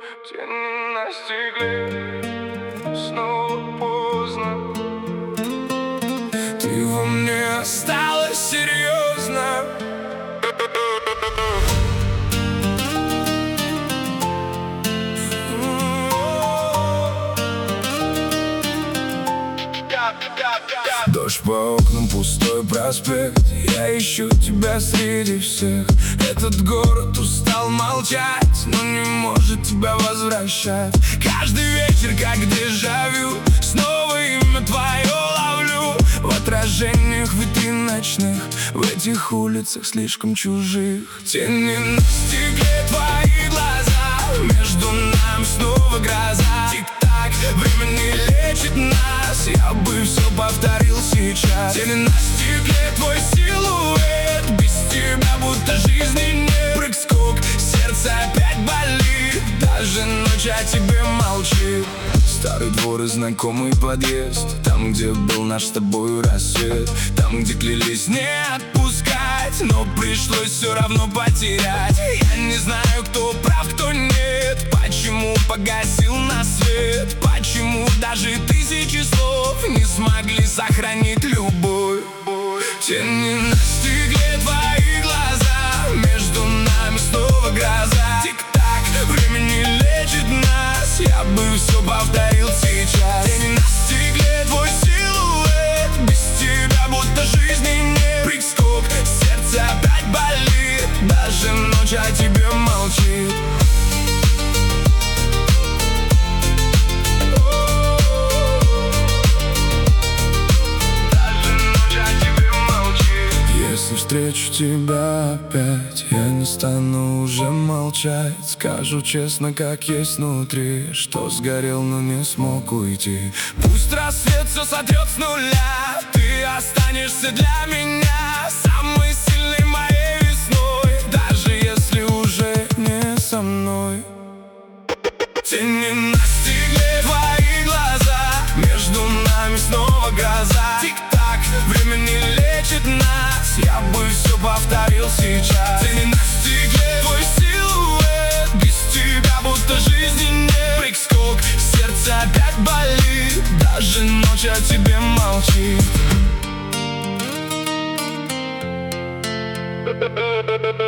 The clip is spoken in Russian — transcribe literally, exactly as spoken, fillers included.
Тени настигли, снова поздно. Ты во мне осталась серьезно. Дождь по окнам, пустой проспект. Я ищу тебя среди всех. Этот город устал молчать, но не может тебя возвращать. Каждый вечер, как дежавю, снова имя твое ловлю. В отражениях витрин ночных, в этих улицах слишком чужих. Тени настигли твои глаза, между нами снова гроза. Тик-так, время не лечит нас, я бы все повторил сейчас. Тени настигли твой силуэт, без тебя будто жизни нет. Прыг-скок, сердце опять болит, даже ночь о тебе молчит. Старый двор и знакомый подъезд, там, где был наш с тобою рассвет. Там, где клялись не отпускать, но пришлось все равно потерять. Я не знаю, кто прав, кто нет, почему погасил на свет, почему даже тысячи слов не смогли сохранить любовь. Тени настигли твои глаза, между нами снова гроза. Тик-так, время не лечит нас, я бы все повторил сейчас. Тени настигли твой силуэт, без тебя будто жизни нет. Прыг-скок, сердце опять болит, даже ночь о тебе молчит. Если встречу тебя опять, я не стану уже молчать. Скажу честно, как есть внутри, что сгорел, но не смог уйти. Пусть рассвет все сотрет с нуля, ты останешься для меня самой сильной моей весной, даже если уже не со мной. Тени настигли твои глаза, между нами снова гроза. Тик-так, время не лечит нас, я бы все повторил сейчас. Тени настигли твой силуэт, без тебя будто жизни нет. Прыг-скок, сердце опять болит, даже ночь о тебе молчит.